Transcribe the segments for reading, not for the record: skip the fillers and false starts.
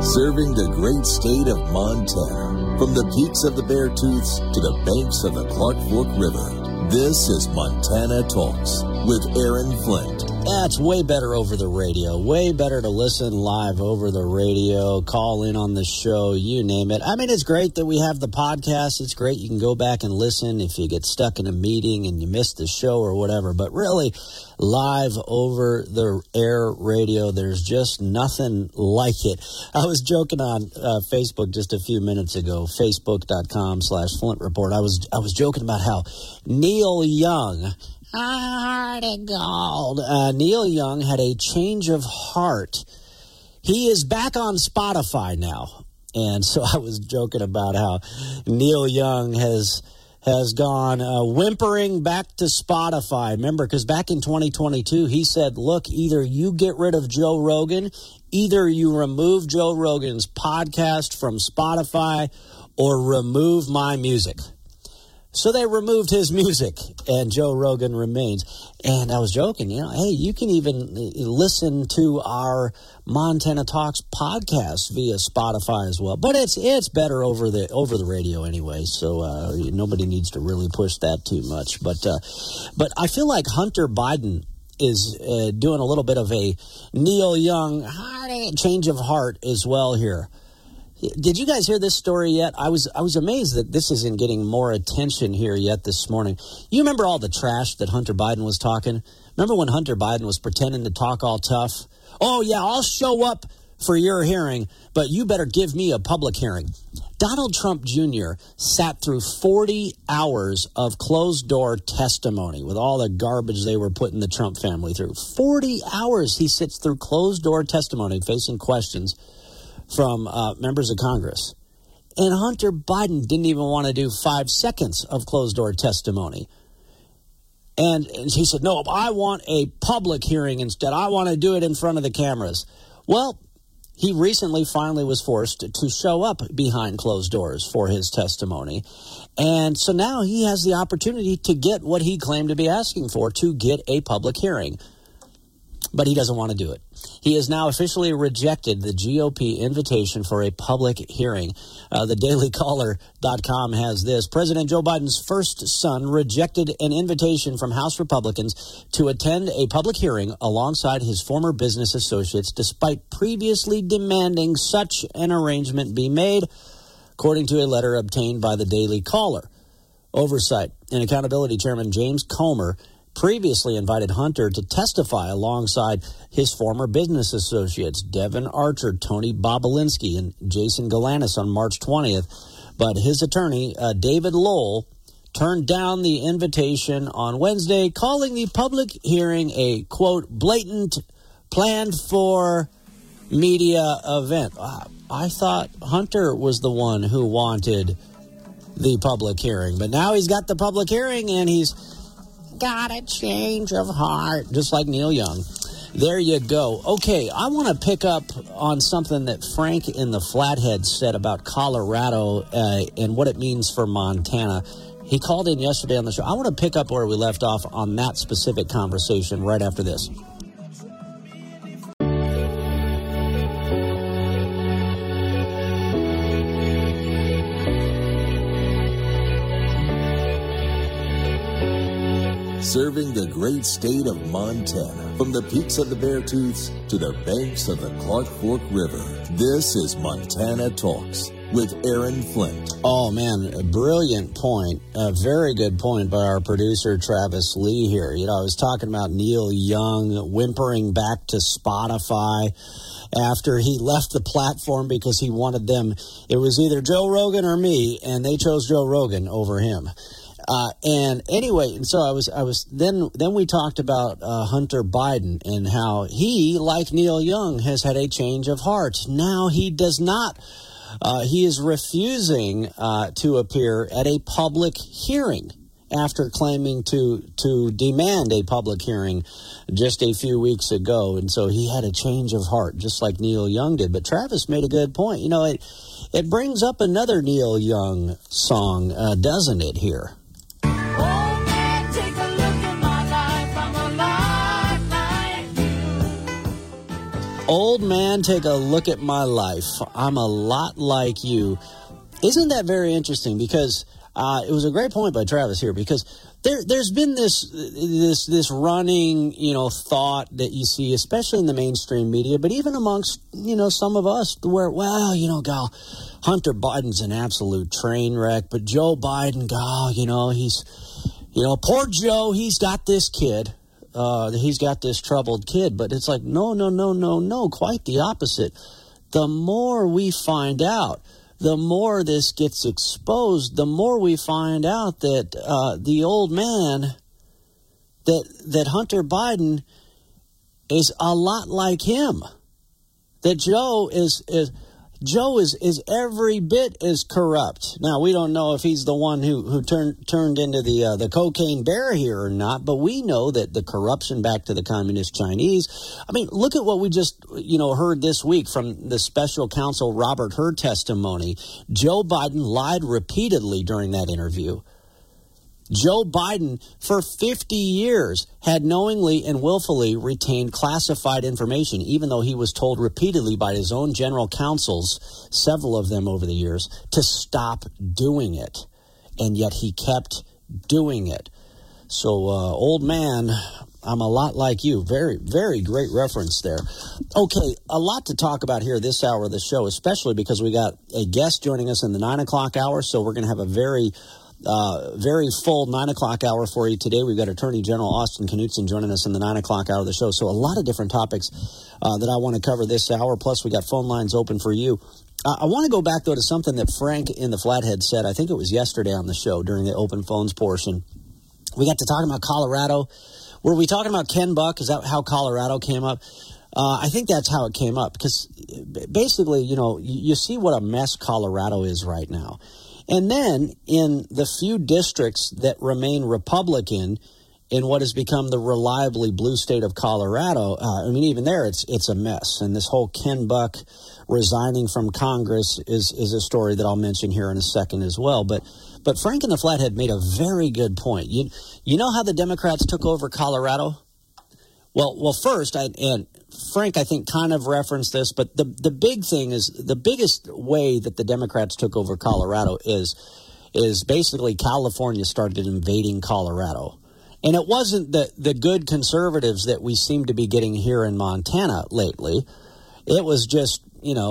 Serving the great state of Montana, from the peaks of the Beartooths to the banks of the Clark Fork River. This is Montana Talks with Aaron Flint. Yeah, it's way better over the radio. Way better to listen live over the radio, call in on the show, you name it. I mean, it's great that we have the podcast. It's great you can go back and listen if you get stuck in a meeting and you missed the show or whatever. But really, live over the air radio, there's just nothing like it. I was joking on Facebook just a few minutes ago, facebook.com/Flint Report. I was joking about how Neil Young... Heart of gold. Neil Young had a change of heart. He is back on Spotify now. And so I was joking about how Neil Young has gone whimpering back to Spotify. Remember, because back in 2022, he said, look, either you get rid of Joe Rogan, either you remove Joe Rogan's podcast from Spotify, or remove my music. So they removed his music, and Joe Rogan remains. And I was joking, hey, you can even listen to our Montana Talks podcast via Spotify as well. But it's better over the radio anyway, so nobody needs to really push that too much. But I feel like Hunter Biden is doing a little bit of a Neil Young change of heart as well here. Did you guys hear this story yet? I was amazed that this isn't getting more attention here yet this morning. You remember all the trash that Hunter Biden was talking? Remember when Hunter Biden was pretending to talk all tough? Oh, yeah, I'll show up for your hearing, but you better give me a public hearing. Donald Trump Jr. sat through 40 hours of closed-door testimony with all the garbage they were putting the Trump family through. 40 hours he sits through closed-door testimony facing questions from members of Congress. And Hunter Biden didn't even want to do 5 seconds of closed-door testimony. And he said, no, I want a public hearing instead. I want to do it in front of the cameras. Well, he recently finally was forced to show up behind closed doors for his testimony. And so now he has the opportunity to get what he claimed to be asking for, to get a public hearing. But he doesn't want to do it. He has now officially rejected the GOP invitation for a public hearing. TheDailyCaller.com has this. President Joe Biden's first son rejected an invitation from House Republicans to attend a public hearing alongside his former business associates, despite previously demanding such an arrangement be made, according to a letter obtained by the Daily Caller. Oversight and Accountability Chairman James Comer previously invited Hunter to testify alongside his former business associates, Devin Archer, Tony Bobulinski, and Jason Galanis on March 20th. But his attorney, David Lowell, turned down the invitation on Wednesday, calling the public hearing a, quote, blatant, planned-for media event. I thought Hunter was the one who wanted the public hearing, but now he's got the public hearing and he's got a change of heart, just like Neil Young. There you go. Okay, I want to pick up on something that Frank in the Flathead said about Colorado and what it means for Montana. He called in yesterday on the show. I want to pick up where we left off on that specific conversation right after this. Serving the great state of Montana, from the peaks of the Beartooths to the banks of the Clark Fork River. This is Montana Talks with Aaron Flint. Oh, man, a brilliant point. A very good point by our producer, Travis Lee here. I was talking about Neil Young whimpering back to Spotify after he left the platform because he wanted them. It was either Joe Rogan or me, and they chose Joe Rogan over him. And anyway, and so I was then we talked about Hunter Biden and how he, like Neil Young, has had a change of heart. Now he does not. He is refusing to appear at a public hearing after claiming to demand a public hearing just a few weeks ago. And so he had a change of heart, just like Neil Young did. But Travis made a good point. It brings up another Neil Young song, doesn't it, here? Old man, take a look at my life. I'm a lot like you. Isn't that very interesting? Because it was a great point by Travis here, because there's been this running, thought that you see, especially in the mainstream media, but even amongst, some of us, where, gal, Hunter Biden's an absolute train wreck, but Joe Biden, he's, poor Joe, he's got this kid. He's got this troubled kid. But it's like, no, quite the opposite. The more we find out, the more this gets exposed, the more we find out that the old man, that Hunter Biden is a lot like him. That Joe is every bit as corrupt. Now, we don't know if he's the one who turned into the cocaine bear here or not, but we know that the corruption back to the communist Chinese. I mean, look at what we just, heard this week from the special counsel Robert Hur testimony. Joe Biden lied repeatedly during that interview. Joe Biden, for 50 years, had knowingly and willfully retained classified information, even though he was told repeatedly by his own general counsels, several of them over the years, to stop doing it. And yet he kept doing it. So, old man, I'm a lot like you. Very, very great reference there. Okay, a lot to talk about here this hour of the show, especially because we got a guest joining us in the 9 o'clock hour, so we're going to have a very full 9 o'clock hour for you today. We've got Attorney General Austin Knudsen joining us in the 9 o'clock hour of the show. So a lot of different topics that I want to cover this hour. Plus, we got phone lines open for you. I want to go back, though, to something that Frank in the Flathead said. I think it was yesterday on the show during the open phones portion. We got to talking about Colorado. Were we talking about Ken Buck? Is that how Colorado came up? I think that's how it came up, because basically, you see what a mess Colorado is right now. And then in the few districts that remain Republican in what has become the reliably blue state of Colorado, even there it's a mess. And this whole Ken Buck resigning from Congress is a story that I'll mention here in a second as well. But Frank in the Flathead made a very good point. You know how the Democrats took over Colorado? Well, first, and Frank, I think, kind of referenced this, but the big thing is, the biggest way that the Democrats took over Colorado is basically California started invading Colorado. And it wasn't the good conservatives that we seem to be getting here in Montana lately. It was just,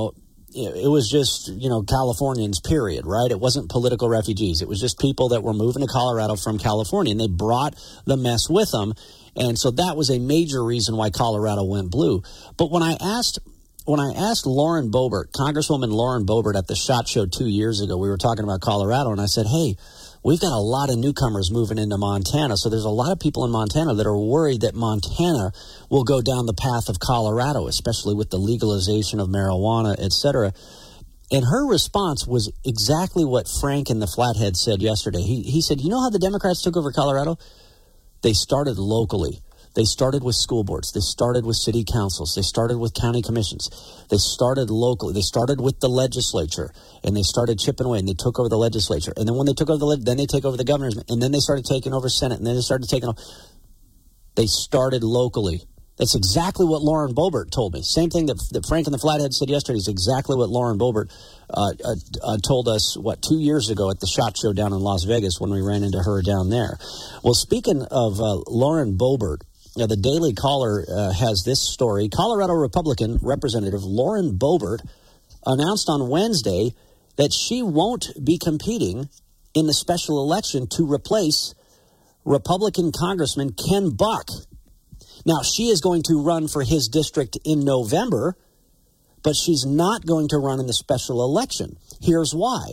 Californians, period, right? It wasn't political refugees. It was just people that were moving to Colorado from California, and they brought the mess with them. And so that was a major reason why Colorado went blue. But when I asked Lauren Boebert, Congresswoman Lauren Boebert, at the SHOT Show 2 years ago, we were talking about Colorado, and I said, hey, we've got a lot of newcomers moving into Montana. So there's a lot of people in Montana that are worried that Montana will go down the path of Colorado, especially with the legalization of marijuana, et cetera. And her response was exactly what Frank in the Flathead said yesterday. He said, you know how the Democrats took over Colorado? They started locally. They started with school boards. They started with city councils. They started with county commissions. They started locally. They started with the legislature, and they started chipping away, and they took over the legislature. And then when they took over then they take over the governors, and then they started taking over Senate, and then they started taking over. They started locally. That's exactly what Lauren Boebert told me. Same thing that Frank in the Flathead said yesterday is exactly what Lauren Boebert told us, 2 years ago at the SHOT Show down in Las Vegas when we ran into her down there. Well, speaking of Lauren Boebert, the Daily Caller has this story. Colorado Republican Representative Lauren Boebert announced on Wednesday that she won't be competing in the special election to replace Republican Congressman Ken Buck. Now, she is going to run for his district in November, but she's not going to run in the special election. Here's why.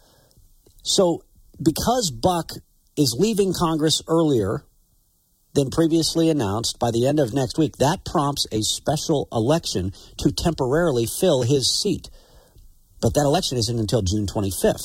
So, because Buck is leaving Congress earlier than previously announced by the end of next week, that prompts a special election to temporarily fill his seat. But that election isn't until June 25th.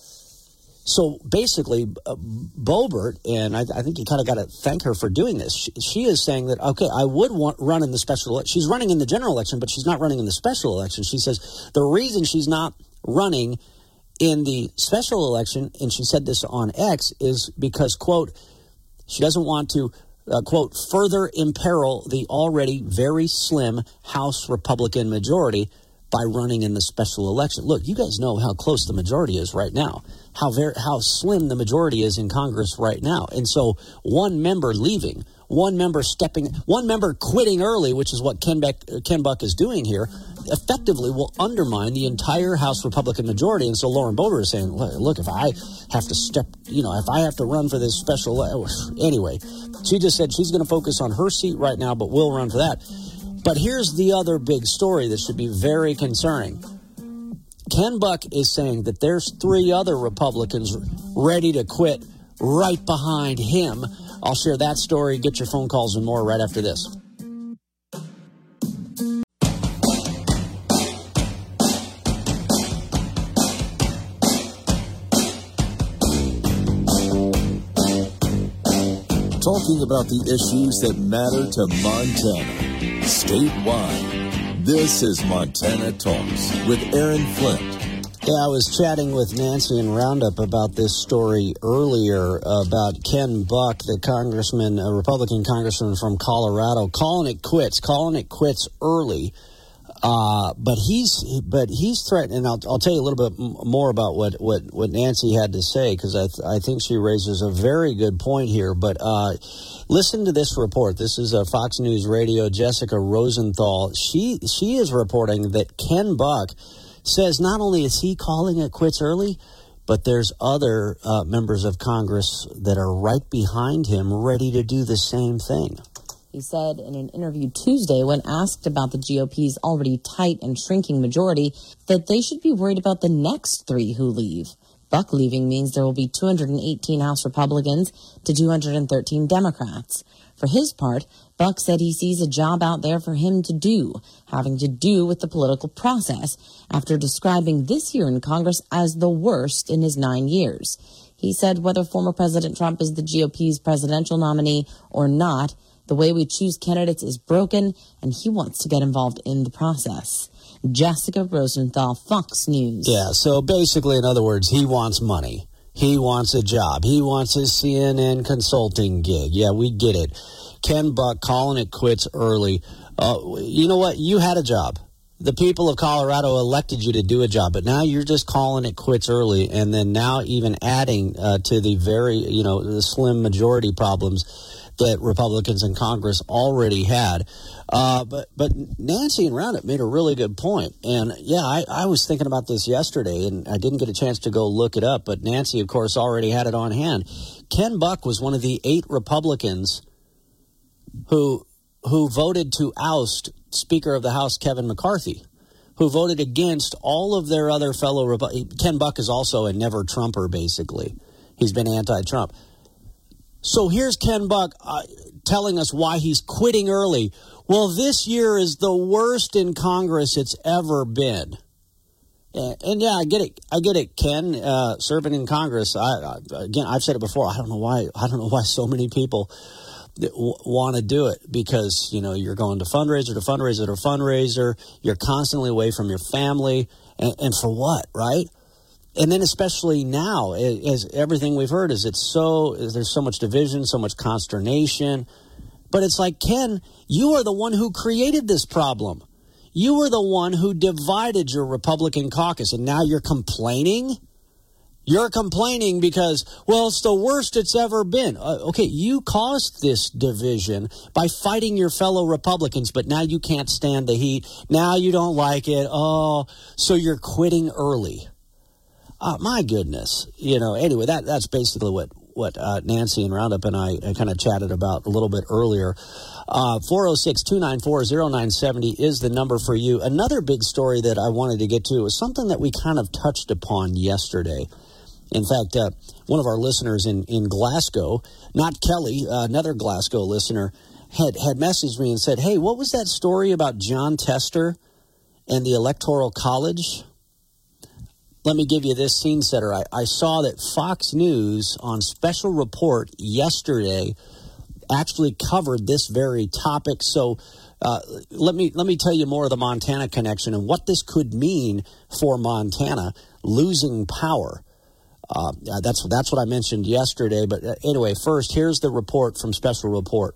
So basically, Boebert, and I think you kind of got to thank her for doing this, she is saying that, okay, I would run in the special election. She's running in the general election, but she's not running in the special election. She says the reason she's not running in the special election, and she said this on X, is because, quote, she doesn't want to quote, further imperil the already very slim House Republican majority by running in the special election. Look, you guys know how close the majority is right now, how slim the majority is in Congress right now. And so one member leaving, one member quitting early, which is what Ken Buck is doing here, effectively will undermine the entire House Republican majority. And so Lauren Boebert is saying, look, if I have to run for this special, anyway, she just said she's going to focus on her seat right now, but will run for that. But here's the other big story that should be very concerning. Ken Buck is saying that there's 3 other Republicans ready to quit right behind him. I'll share that story, get your phone calls and more right after this. Talking about the issues that matter to Montana statewide. This is Montana Talks with Aaron Flint. Yeah, I was chatting with Nancy in Roundup about this story earlier about Ken Buck, the congressman, a Republican congressman from Colorado, calling it quits early. But he's threatening. And I'll tell you a little bit more about what Nancy had to say, because I think she raises a very good point here. But listen to this report. This is a Fox News Radio, Jessica Rosenthal. She is reporting that Ken Buck says not only is he calling it quits early, but there's other members of Congress that are right behind him, ready to do the same thing. He said in an interview Tuesday, when asked about the GOP's already tight and shrinking majority, that they should be worried about the next 3 who leave. Buck leaving means there will be 218 House Republicans to 213 Democrats. For his part, Buck said he sees a job out there for him to do, having to do with the political process, after describing this year in Congress as the worst in his 9 years. He said whether former President Trump is the GOP's presidential nominee or not, the way we choose candidates is broken, and he wants to get involved in the process. Jessica Rosenthal, Fox News. Yeah, so basically, in other words, he wants money. He wants a job. He wants his CNN consulting gig. Yeah, we get it. Ken Buck calling it quits early. You know what? You had a job. The people of Colorado elected you to do a job, but now you're just calling it quits early, and then now even adding to the very, the slim majority problems that Republicans in Congress already had. But Nancy in Roundup made a really good point. And, yeah, I was thinking about this yesterday, and I didn't get a chance to go look it up, but Nancy, of course, already had it on hand. Ken Buck was one of the 8 Republicans who voted to oust Speaker of the House Kevin McCarthy, who voted against all of their other fellow Republicans. Ken Buck is also a never-Trumper, basically. He's been anti-Trump. So here's Ken Buck telling us why he's quitting early. Well, this year is the worst in Congress it's ever been. And yeah, I get it, Ken, serving in Congress. Again, I've said it before. I don't know why so many people want to do it, because, you're going to fundraiser to fundraiser to fundraiser. You're constantly away from your family. And for what, right? And then especially now, as everything we've heard is there's so much division, so much consternation. But it's like, Ken, you are the one who created this problem. You were the one who divided your Republican caucus, and now you're complaining? You're complaining because, well, it's the worst it's ever been. Okay, you caused this division by fighting your fellow Republicans, but now you can't stand the heat. Now you don't like it. Oh, so you're quitting early. My goodness. Anyway, that's basically what Nancy and Roundup and I kind of chatted about a little bit earlier. 406-294-0970 is the number for you. Another big story that I wanted to get to was something that we kind of touched upon yesterday. In fact, one of our listeners in Glasgow, not Kelly, another Glasgow listener, had messaged me and said, hey, what was that story about John Tester and the Electoral College? Let me give you this scene setter. I saw that Fox News on Special Report yesterday actually covered this very topic. So let me tell you more of the Montana connection and what this could mean for Montana losing power. That's what I mentioned yesterday. But anyway, first, here's the report from Special Report.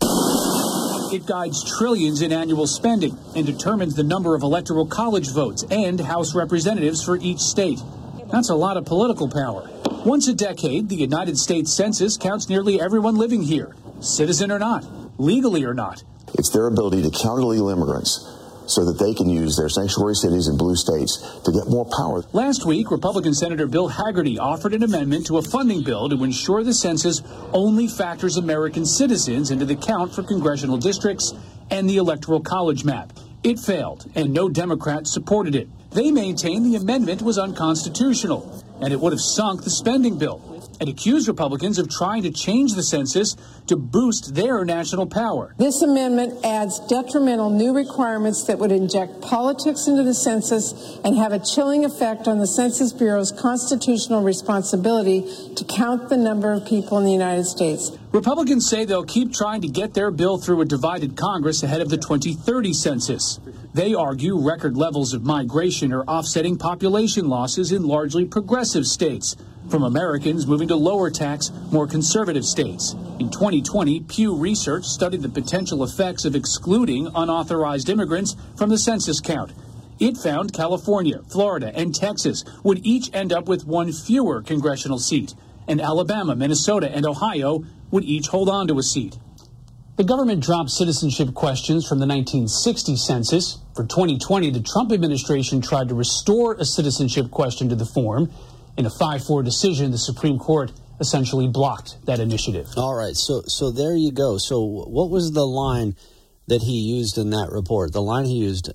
It guides trillions in annual spending and determines the number of electoral college votes and House representatives for each state. That's a lot of political power. Once a decade, the United States Census counts nearly everyone living here, citizen or not, legally or not. It's their ability to count illegal immigrants so that they can use their sanctuary cities in blue states to get more power. Last week, Republican Senator Bill Hagerty offered an amendment to a funding bill to ensure the census only factors American citizens into the count for congressional districts and the Electoral College map. It failed, and no Democrats supported it. They maintained the amendment was unconstitutional, and it would have sunk the spending bill, and accused Republicans of trying to change the census to boost their national power. This amendment adds detrimental new requirements that would inject politics into the census and have a chilling effect on the Census Bureau's constitutional responsibility to count the number of people in the United States. Republicans say they'll keep trying to get their bill through a divided Congress ahead of the 2030 census. They argue record levels of migration are offsetting population losses in largely progressive states, from Americans moving to lower tax, more conservative states. In 2020, Pew Research studied the potential effects of excluding unauthorized immigrants from the census count. It found California, Florida, and Texas would each end up with one fewer congressional seat, and Alabama, Minnesota, and Ohio would each hold on to a seat. The government dropped citizenship questions from the 1960 census. For 2020, the Trump administration tried to restore a citizenship question to the form. In a 5-4 decision, the Supreme Court essentially blocked that initiative. All right, so there you go. So what was the line that he used in that report? The line he used,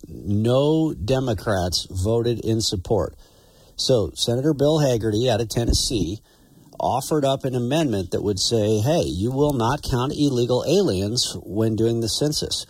no Democrats voted in support. So Senator Bill Hagerty out of Tennessee offered up an amendment that would say, hey, you will not count illegal aliens when doing the census.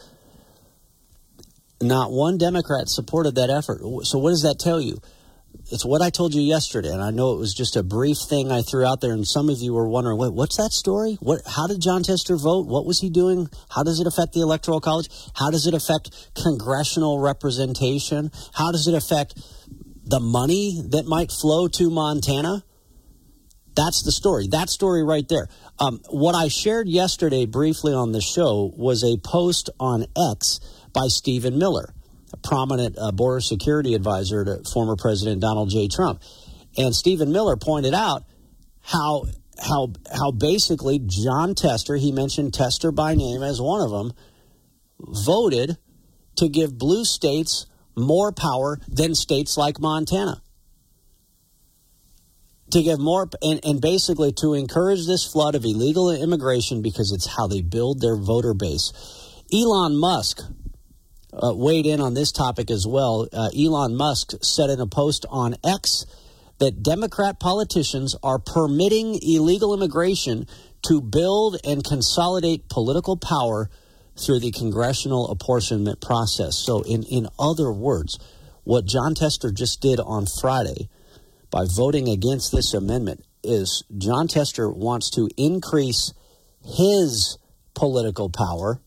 Not one Democrat supported that effort. So what does that tell you? It's what I told you yesterday, and I know it was just a brief thing I threw out there, and some of you were wondering, wait, what's that story? How did Jon Tester vote? What was he doing? How does it affect the Electoral College? How does it affect congressional representation? How does it affect the money that might flow to Montana? That's the story. That story right there. What I shared yesterday briefly on the show was a post on X by Stephen Miller, a prominent border security advisor to former President Donald J. Trump. And Stephen Miller pointed out how basically Jon Tester, he mentioned Tester by name as one of them, voted to give blue states more power than states like Montana. To give more, and basically to encourage this flood of illegal immigration because it's how they build their voter base. Elon Musk weighed in on this topic as well. Elon Musk said in a post on X that Democrat politicians are permitting illegal immigration to build and consolidate political power through the congressional apportionment process. So in other words, what Jon Tester just did on Friday by voting against this amendment is Jon Tester wants to increase his political power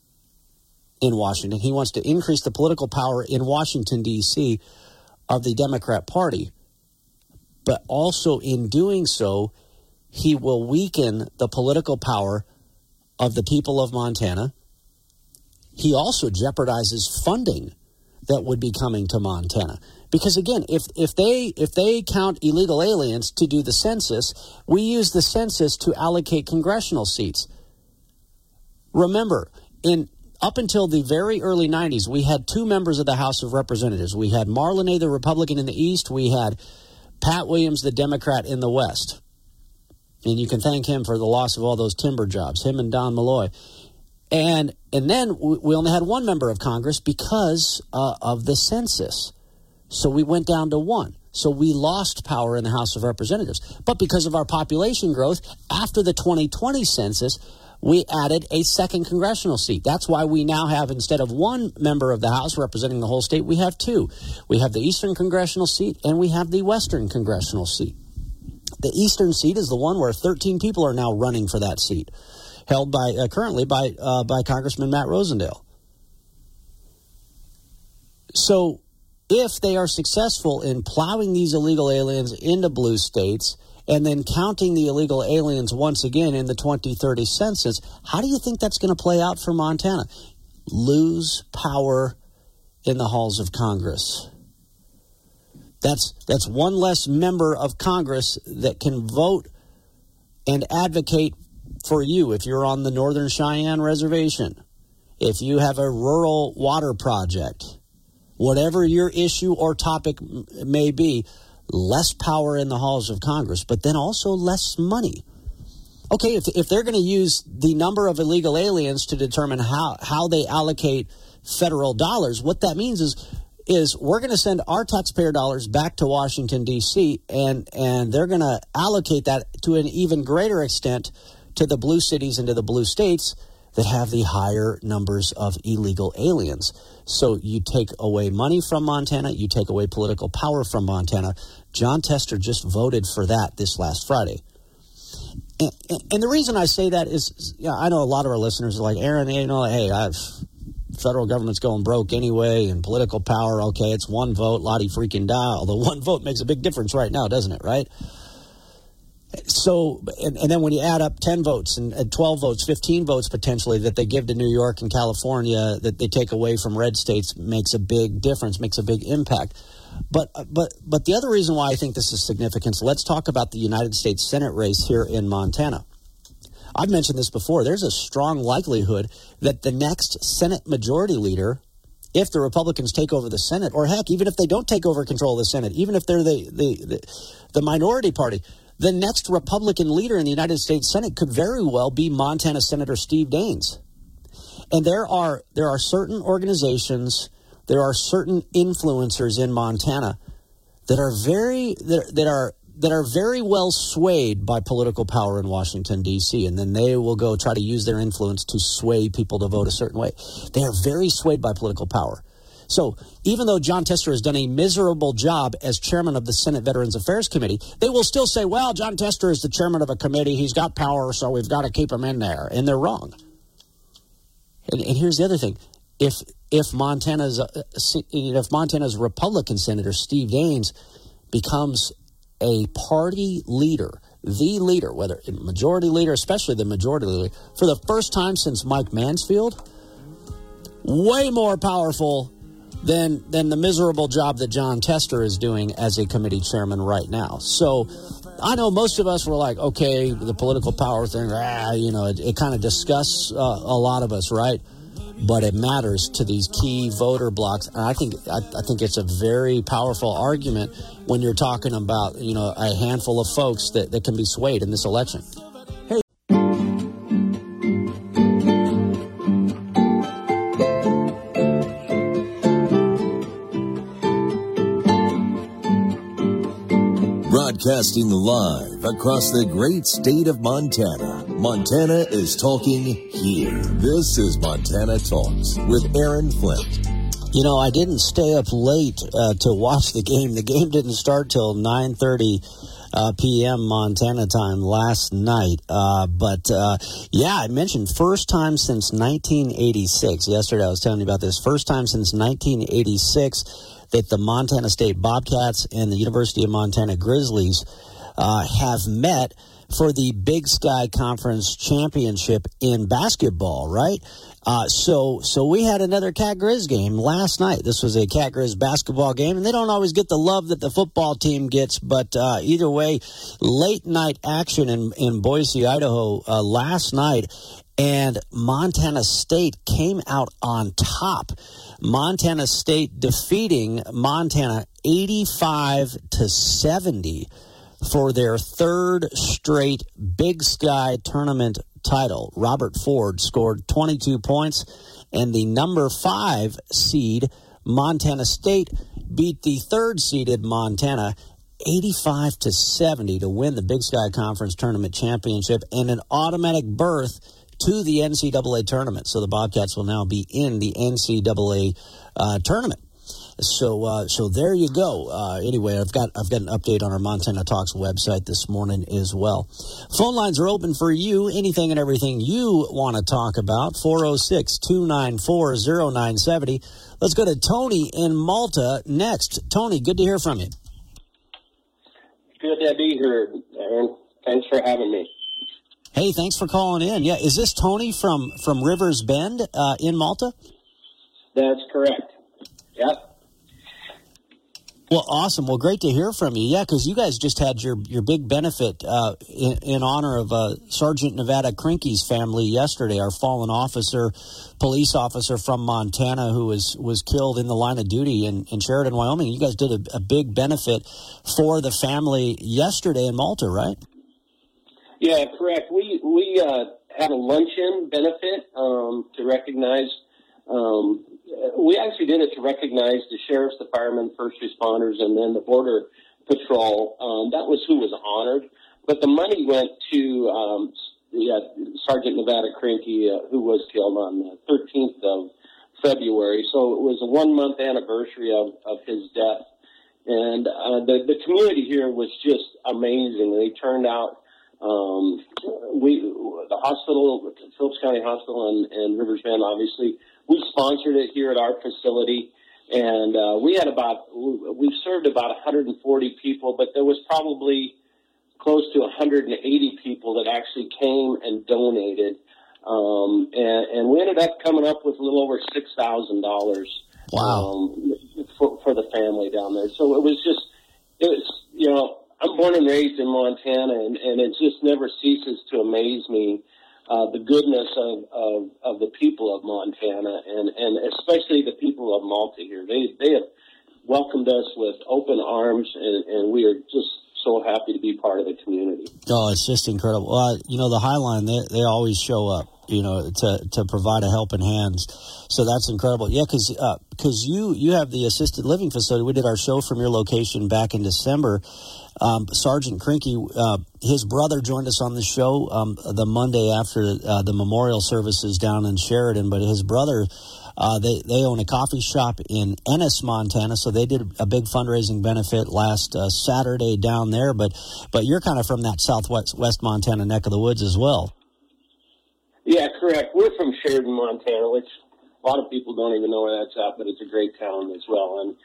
in Washington. He wants to increase the political power in Washington, D.C. of the Democrat Party. But also in doing so, he will weaken the political power of the people of Montana. He also jeopardizes funding that would be coming to Montana. Because again, if they count illegal aliens to do the census, we use the census to allocate congressional seats. Remember, up until the very early 90s, we had two members of the House of Representatives. We had Marlon A., the Republican in the East. We had Pat Williams, the Democrat in the West. And you can thank him for the loss of all those timber jobs, him and Don Malloy. And then we only had one member of Congress because of the census. So we went down to one. So we lost power in the House of Representatives. But because of our population growth, after the 2020 census, we added a second congressional seat. That's why we now have, instead of one member of the House representing the whole state, we have two. We have the Eastern Congressional seat and we have the Western Congressional seat. The Eastern seat is the one where 13 people are now running for that seat, held currently by Congressman Matt Rosendale. So if they are successful in plowing these illegal aliens into blue states and then counting the illegal aliens once again in the 2030 census, how do you think that's going to play out for Montana? Lose power in the halls of Congress. That's one less member of Congress that can vote and advocate for you if you're on the Northern Cheyenne Reservation, if you have a rural water project, whatever your issue or topic may be, less power in the halls of Congress, but then also less money. Okay, if they're going to use the number of illegal aliens to determine how they allocate federal dollars, what that means is we're going to send our taxpayer dollars back to Washington, D.C., and they're going to allocate that to an even greater extent to the blue cities and to the blue states that have the higher numbers of illegal aliens. So you take away money from Montana, you take away political power from Montana. Jon Tester just voted for that this last Friday. And the reason I say that is, I know a lot of our listeners are like, Aaron, federal government's going broke anyway, and political power, okay, it's one vote, Lottie freaking da. Although one vote makes a big difference right now, doesn't it, right? So, and then when you add up 10 votes and 12 votes, 15 votes potentially that they give to New York and California that they take away from red states makes a big difference, makes a big impact. But the other reason why I think this is significant, so let's talk about the United States Senate race here in Montana. I've mentioned this before. There's a strong likelihood that the next Senate majority leader, if the Republicans take over the Senate, or heck, even if they don't take over control of the Senate, even if they're the minority party, the next Republican leader in the United States Senate could very well be Montana Senator Steve Daines. And there are certain organizations, there are certain influencers in Montana that are very well swayed by political power in Washington, D.C., and then they will go try to use their influence to sway people to vote a certain way. They are very swayed by political power. So even though Jon Tester has done a miserable job as chairman of the Senate Veterans Affairs Committee, they will still say, well, Jon Tester is the chairman of a committee. He's got power, so we've got to keep him in there. And they're wrong. And here's the other thing. If Montana's Republican Senator Steve Daines becomes a party leader, the leader, whether majority leader, especially the majority leader, for the first time since Mike Mansfield, way more powerful than the miserable job that Jon Tester is doing as a committee chairman right now. So I know most of us were like, okay, the political power thing, it kind of disgusts a lot of us, right? But it matters to these key voter blocks. And I think it's a very powerful argument when you're talking about, a handful of folks that can be swayed in this election. Broadcasting live across the great state of Montana. Montana is talking here. This is Montana Talks with Aaron Flint. I didn't stay up late to watch the game. The game didn't start till 9:30 p.m. Montana time last night. I mentioned first time since 1986. Yesterday I was telling you about this. First time since 1986 that the Montana State Bobcats and the University of Montana Grizzlies have met for the Big Sky Conference Championship in basketball, right? So we had another Cat Grizz game last night. This was a Cat Grizz basketball game, and they don't always get the love that the football team gets, but either way, late night action in Boise, Idaho last night, and Montana State came out on top. Montana State defeating Montana 85-70 for their third straight Big Sky tournament title. Robert Ford scored 22 points, and the number 5 seed Montana State beat the third seeded Montana 85-70 to win the Big Sky Conference Tournament Championship and an automatic berth to the NCAA tournament. So the Bobcats will now be in the NCAA tournament. So there you go. Anyway, I've got an update on our Montana Talks website this morning as well. Phone lines are open for you. Anything and everything you want to talk about. 406-294-0970. Let's go to Tony in Malta next. Tony, good to hear from you. Good to be here, Aaron. Thanks for having me. Hey, thanks for calling in. Yeah, is this Tony from Rivers Bend in Malta? That's correct. Yep. Well, awesome. Well, great to hear from you. Yeah, because you guys just had your big benefit in honor of Sergeant Nevada Krinke's family yesterday, our fallen officer, police officer from Montana who was killed in the line of duty in Sheridan, Wyoming. You guys did a big benefit for the family yesterday in Malta, right? Yeah, correct. We had a luncheon benefit to recognize. We actually did it to recognize the sheriffs, the firemen, first responders, and then the border patrol. That was who was honored. But the money went to Sergeant Nevada Krinke, who was killed on the 13th of February. So it was a 1-month anniversary of his death. And the community here was just amazing. They turned out. The hospital, Phillips County Hospital and Rivers Bend, obviously, we sponsored it here at our facility, and we served about 140 people, but there was probably close to 180 people that actually came and donated, and we ended up coming up with a little over $6,000. Wow. For the family down there. So it was I'm born and raised in Montana, and it just never ceases to amaze me the goodness of the people of Montana, and especially the people of Malta here. They have welcomed us with open arms, and we are just so happy to be part of the community. Oh, it's just incredible. The Highline, they always show up, to provide a helping hand. So that's incredible. Yeah, because you have the assisted living facility. We did our show from your location back in December. Sergeant Krinke, his brother joined us on the show the Monday after the memorial services down in Sheridan, but his brother, they own a coffee shop in Ennis, Montana, so they did a big fundraising benefit last Saturday down there, but you're kind of from that southwest Montana neck of the woods as well. Yeah, correct. We're from Sheridan, Montana, which a lot of people don't even know where that's at, but it's a great town as well. And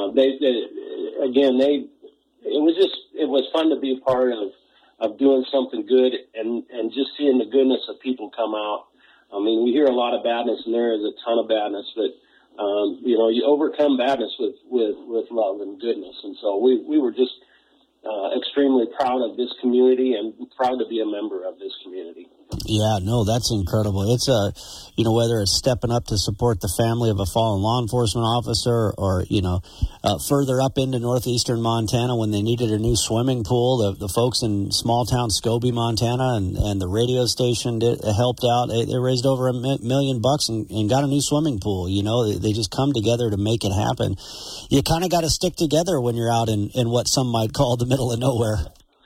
it was fun to be a part of doing something good and just seeing the goodness of people come out. I mean, we hear a lot of badness, and there is a ton of badness, but you overcome badness with love and goodness. And so we were just extremely proud of this community and proud to be a member of this community. Yeah, no, that's incredible. It's whether it's stepping up to support the family of a fallen law enforcement officer or, further up into northeastern Montana when they needed a new swimming pool, the folks in small town Scobie, Montana and the radio station helped out. They raised over $1 million and got a new swimming pool. They just come together to make it happen. You kind of got to stick together when you're out in what some might call the middle of nowhere.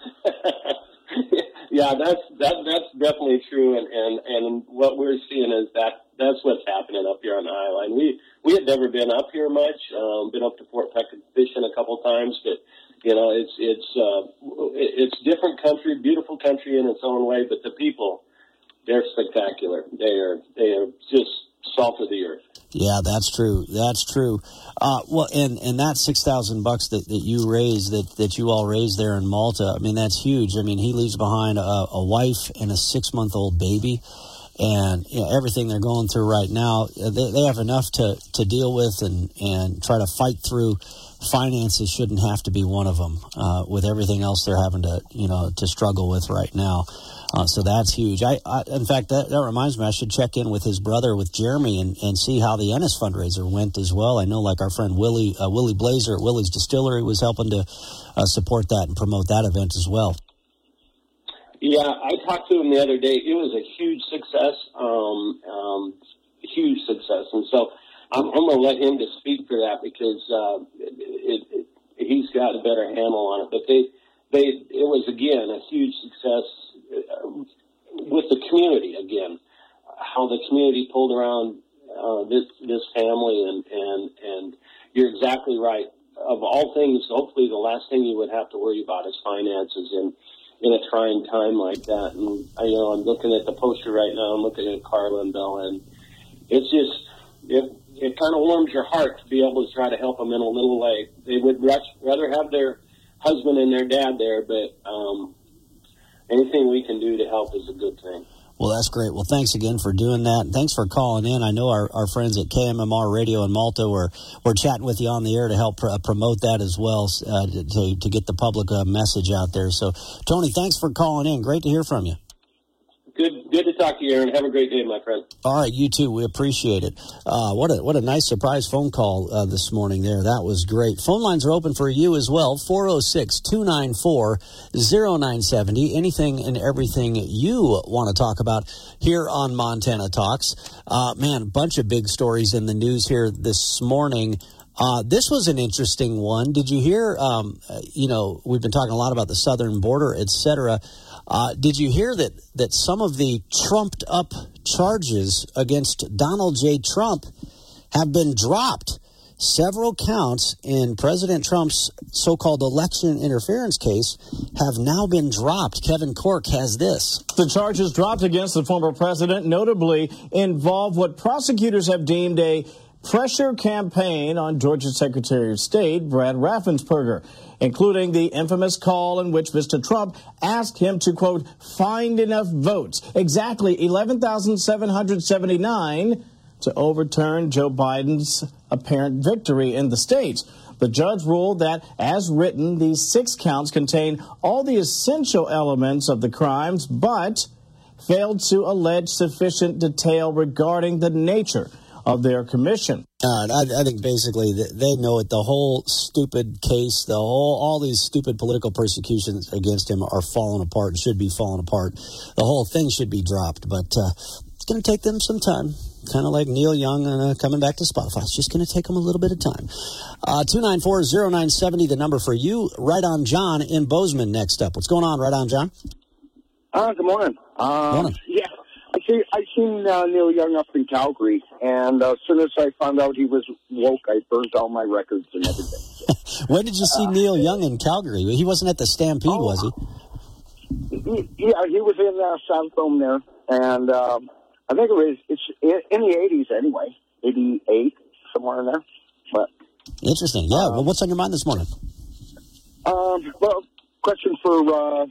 Yeah, that's definitely true, and what we're seeing is that's what's happening up here on the Highline. We had never been up here much, been up to Fort Peck fishing a couple times, but it's different country, beautiful country in its own way, but the people, they're spectacular. They are just salt of the earth. Yeah, that's true. That's true. Well, and that $6,000 that you raised, that you all raised there in Malta, I mean, that's huge. I mean, he leaves behind a wife and a 6-month-old baby, and everything they're going through right now, they have enough to deal with and try to fight through. Finances shouldn't have to be one of them, with everything else they're having to struggle with right now. So that's huge. In fact, that reminds me, I should check in with his brother, with Jeremy, and see how the Ennis fundraiser went as well. I know, like, our friend Willie Blazer at Willie's Distillery was helping to support that and promote that event as well. Yeah, I talked to him the other day. It was a huge success, and so I'm going to let him to speak for that because he's got a better handle on it. But it was, again, a huge success with the community, again, how the community pulled around this family, and you're exactly right. Of all things, hopefully the last thing you would have to worry about is finances in a trying time like that. And I'm looking at the poster right now. I'm looking at Carla and Bella, and it's just it kind of warms your heart to be able to try to help them in a little way. They would rather have their husband and their dad there, but anything we can do to help is a good thing. Well, that's great. Well, thanks again for doing that. And thanks for calling in. I know our friends at KMMR Radio in Malta were chatting with you on the air to help promote that as well, to get the public message out there. So, Tony, thanks for calling in. Great to hear from you. Good to talk to you, Aaron. Have a great day, my friend. All right, you too. We appreciate it. What a nice surprise phone call this morning there. That was great. Phone lines are open for you as well, 406-294-0970. Anything and everything you want to talk about here on Montana Talks. Man, a bunch of big stories in the news here this morning. This was an interesting one. Did you hear, we've been talking a lot about the southern border, et cetera. Did you hear that some of the trumped-up charges against Donald J. Trump have been dropped? Several counts in President Trump's so-called election interference case have now been dropped. Kevin Cork has this. The charges dropped against the former president notably involve what prosecutors have deemed a pressure campaign on Georgia Secretary of State Brad Raffensperger, including the infamous call in which Mr. Trump asked him to, quote, find enough votes, exactly 11,779, to overturn Joe Biden's apparent victory in the state. The judge ruled that, as written, these 6 counts contain all the essential elements of the crimes, but failed to allege sufficient detail regarding the nature of their commission. I think basically they know it. The whole stupid case, all these stupid political persecutions against him are falling apart and should be falling apart. The whole thing should be dropped, but it's going to take them some time. Kind of like Neil Young coming back to Spotify. It's just going to take them a little bit of time. 294-0970, the number for you. Right on John in Bozeman next up. What's going on, Right on John? Good morning. Morning. Yeah. I seen Neil Young up in Calgary, and as soon as I found out he was woke, I burned all my records and everything. So, when did you see Neil Young in Calgary? He wasn't at the Stampede, was he? Yeah, he was in South Dome there, and I think it's in the 80s anyway, 88, somewhere in there. But interesting. Yeah. Well, what's on your mind this morning? Well, question for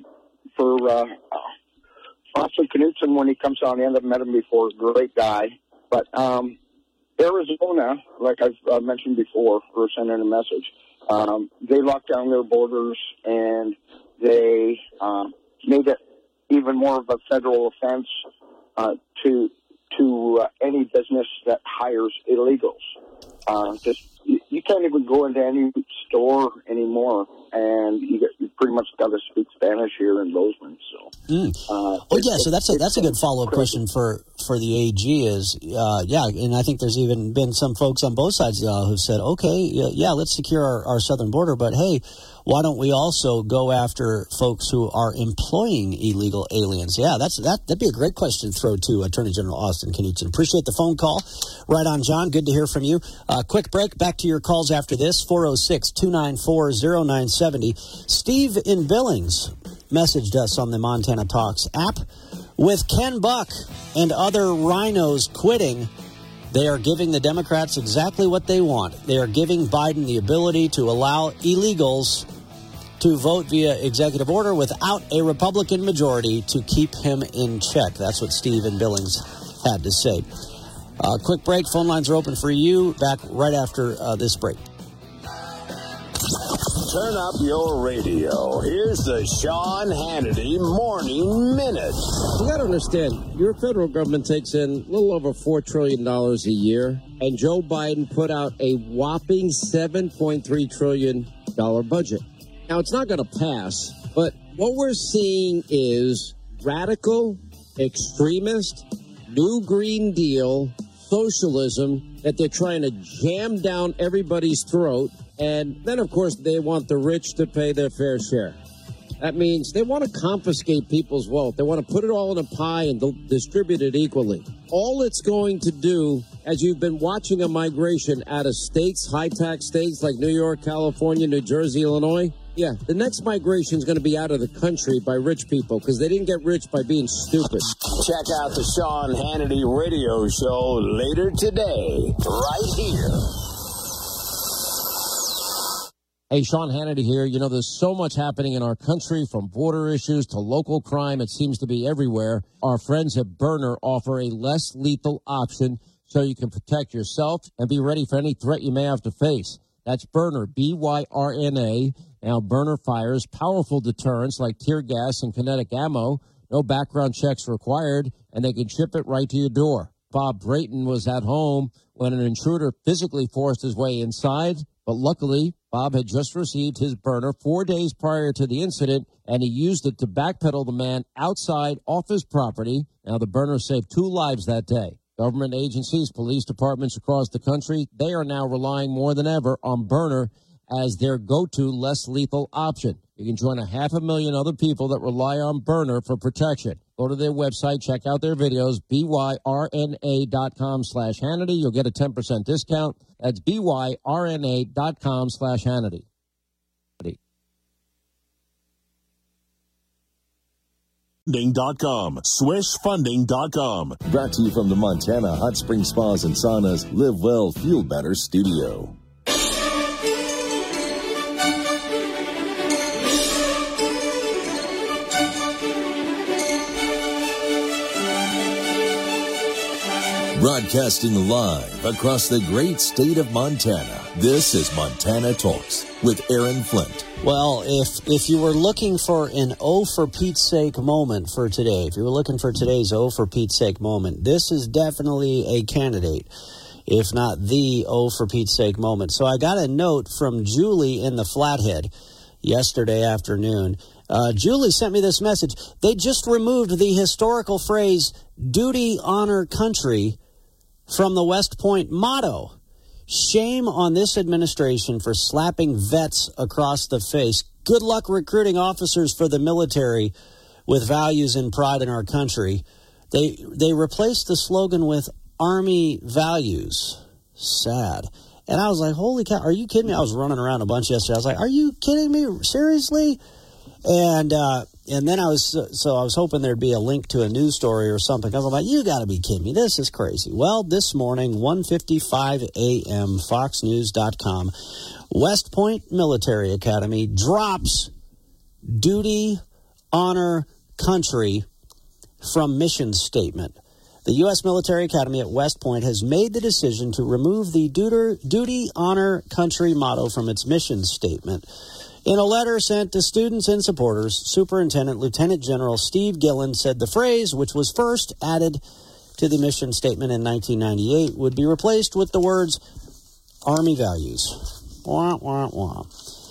Austin Knutson when he comes on in. I've met him before. Great guy. But Arizona, like I've mentioned before, or sent in a message, they locked down their borders and they made it even more of a federal offense to any business that hires illegals. You can't even go into any store anymore, and you pretty much got to speak Spanish here in Bozeman. So, so that's a good follow up question for the AG is, and I think there's even been some folks on both sides who've said, okay, let's secure our southern border, but hey, why don't we also go after folks who are employing illegal aliens? Yeah, that'd be a great question to throw to Attorney General Austin Knutson. Appreciate the phone call. Right on, John. Good to hear from you. Quick break. Back to your calls after this. 406-294-0970. Steve in Billings messaged us on the Montana Talks app. With Ken Buck and other rhinos quitting, they are giving the Democrats exactly what they want. They are giving Biden the ability to allow illegals to vote via executive order without a Republican majority to keep him in check. That's what Steve in Billings had to say. Quick break. Phone lines are open for you. Back right after this break. Turn up your radio. Here's the Sean Hannity Morning Minute. You got to understand, your federal government takes in a little over $4 trillion a year, and Joe Biden put out a whopping $7.3 trillion budget. Now, it's not going to pass, but what we're seeing is radical, extremist, New Green Deal, socialism that they're trying to jam down everybody's throat. And then, of course, they want the rich to pay their fair share. That means they want to confiscate people's wealth. They want to put it all in a pie and distribute it equally. All it's going to do, as you've been watching a migration out of states, high-tax states like New York, California, New Jersey, Illinois, the next migration is going to be out of the country by rich people because they didn't get rich by being stupid. Check out the Sean Hannity radio show later today, right here. Hey, Sean Hannity here. You know, there's so much happening in our country, from border issues to local crime. It seems to be everywhere. Our friends at Byrna offer a less lethal option so you can protect yourself and be ready for any threat you may have to face. That's Byrna, B-Y-R-N-A. Now, Byrna fires powerful deterrents like tear gas and kinetic ammo. No background checks required, and they can ship it right to your door. Bob Brayton was at home when an intruder physically forced his way inside, but luckily, Bob had just received his Byrna 4 days prior to the incident, and he used it to backpedal the man outside off his property. Now, the Byrna saved 2 lives that day. Government agencies, police departments across the country, they are now relying more than ever on Byrna as their go-to less lethal option. You can join 500,000 other people that rely on Byrna for protection. Go to their website, check out their videos, byrna.com/Hannity. You'll get a 10% discount. That's byrna.com/Hannity. Funding.com, swishfunding.com. Brought to you from the Montana Hot Spring Spas and Saunas Live Well, Feel Better studio. Broadcasting live across the great state of Montana, this is Montana Talks with Aaron Flint. Well, if you were looking for an oh for Pete's sake moment for today, if you were looking for today's oh for Pete's sake moment, this is definitely a candidate, if not the oh for Pete's sake moment. So I got a note from Julie in the Flathead yesterday afternoon. Julie sent me this message. They just removed the historical phrase, duty, honor, country, from the West Point motto. Shame on this administration for slapping vets across the face. Good luck recruiting officers for the military with values and pride in our country. They replaced the slogan with Army values. Sad. And I was like, holy cow, are you kidding me? I was running around a bunch yesterday. I was like, are you kidding me? Seriously? And then I was hoping there'd be a link to a news story or something. Because I'm like, you got to be kidding me. This is crazy. Well, this morning, 1:55 a.m., FoxNews.com, West Point Military Academy drops duty, honor, country from mission statement. The U.S. Military Academy at West Point has made the decision to remove the duty, honor, country motto from its mission statement. In a letter sent to students and supporters, Superintendent Lieutenant General Steve Gillen said the phrase, which was first added to the mission statement in 1998, would be replaced with the words Army values. Wah, wah, wah.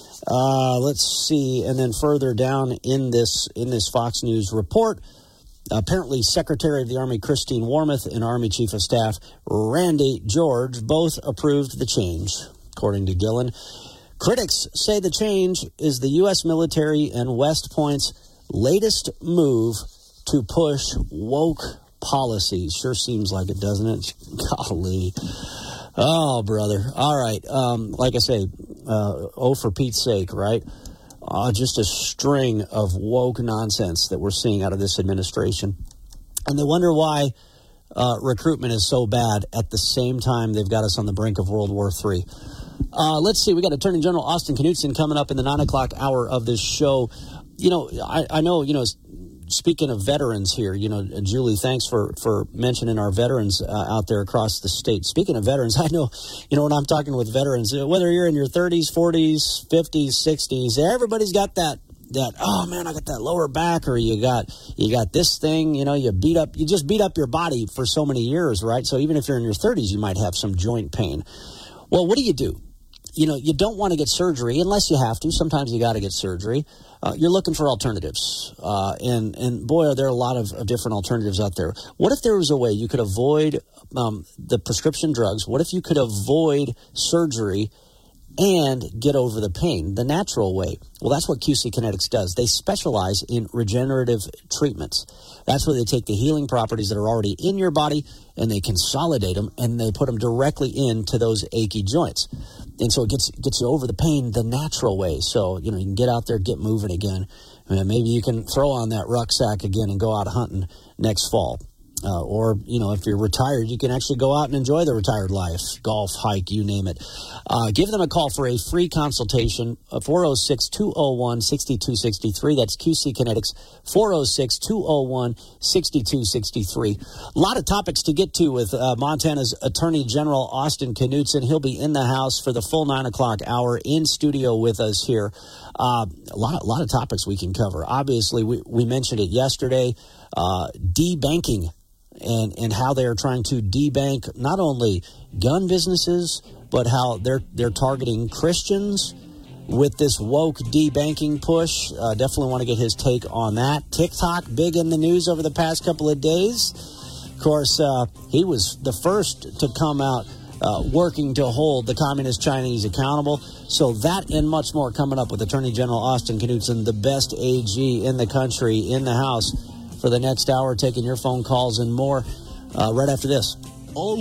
Let's see. And then further down in this Fox News report, apparently Secretary of the Army Christine Wormuth and Army Chief of Staff Randy George both approved the change, according to Gillen. Critics say the change is the U.S. military and West Point's latest move to push woke policies. Sure seems like it, doesn't it? Golly. Oh, brother. All right. Like I say, oh, for Pete's sake, right? Just a string of woke nonsense that we're seeing out of this administration. And they wonder why recruitment is so bad at the same time they've got us on the brink of World War III. Let's see. We got Attorney General Austin Knudsen coming up in the 9 o'clock hour of this show. You know, I know, you know, speaking of veterans here, you know, Julie, thanks for mentioning our veterans out there across the state. Speaking of veterans, I know, you know, when I'm talking with veterans, whether you're in your 30s, 40s, 50s, 60s, everybody's got that, oh man, I got that lower back, or you got this thing, you know, you just beat up your body for so many years, right? So even if you're in your 30s, you might have some joint pain. Well, what do? You know, you don't want to get surgery unless you have to. Sometimes you got to get surgery. You're looking for alternatives. And boy, are there a lot of different alternatives out there. What if there was a way you could avoid the prescription drugs? What if you could avoid surgery and get over the pain the natural way? Well, that's what QC Kinetics does. They specialize in regenerative treatments. That's where they take the healing properties that are already in your body and they consolidate them and they put them directly into those achy joints. And so it gets you over the pain the natural way. So, you know, you can get out there, get moving again. Maybe you can throw on that rucksack again and go out hunting next fall. Or, if you're retired, you can actually go out and enjoy the retired life, golf, hike, you name it. Give them a call for a free consultation, 406-201-6263. That's QC Kinetics, 406-201-6263. A lot of topics to get to with Montana's Attorney General Austin Knudsen. He'll be in the house for the full 9 o'clock hour in studio with us here. A lot of topics we can cover. Obviously, we mentioned it yesterday, debanking. And how they are trying to debank not only gun businesses, but how they're targeting Christians with this woke debanking push. Definitely want to get his take on that. TikTok, big in the news over the past couple of days. Of course, he was the first to come out working to hold the Communist Chinese accountable. So that and much more coming up with Attorney General Austin Knudsen, the best AG in the country, in the House, for the next hour, taking your phone calls and more right after this.